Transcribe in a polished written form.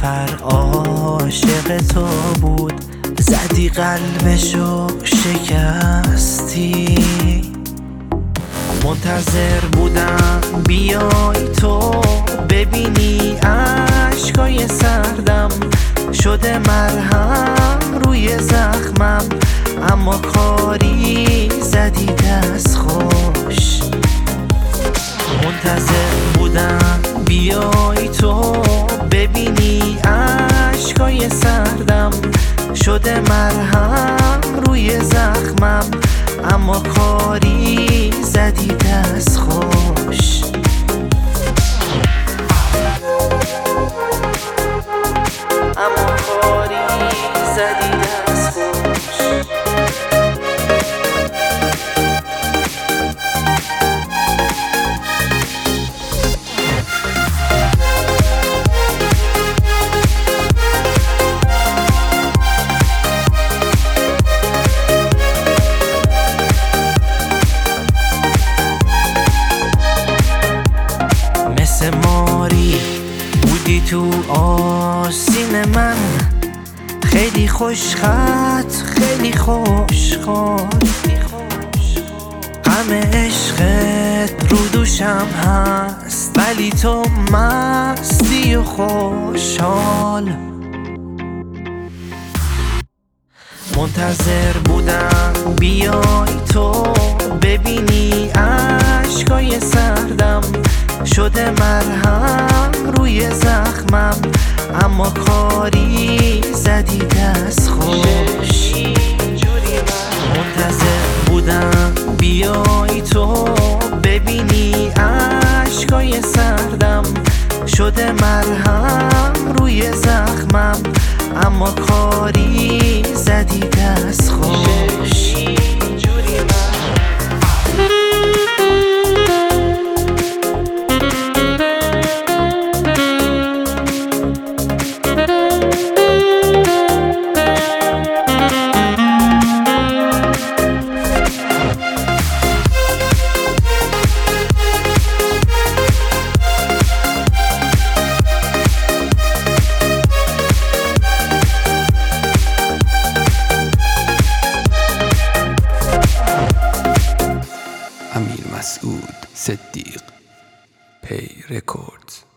نفر عاشق تو بود، زدی قلبشو شکستی. منتظر بودم بیای تو ببینی اشکای سردم شده مرهم روی زخمم، اما کاری زدی دست خوش. منتظر بودم بیای تو ببینی اشکای سردم شده مرهم روی زخمم، اما کاری زدی دست خوش. اما کاری زدی دست خوش. ماری بودی تو آستین من، خیلی خوشخط خیلی خوشخط، غم عشقت رو دوشم هست ولی تو مستی و خوشحال. منتظر بودم بیای تو ببینی اشکای سردم شده مرهم روی زخمم، اما کاری زدی دست خوش. منتظر بودم بیای تو ببینی اشکای سردم شده مرهم روی زخمم، اما کاری زدی دست خوش. امیر مسعود صدیق، پی رکوردز.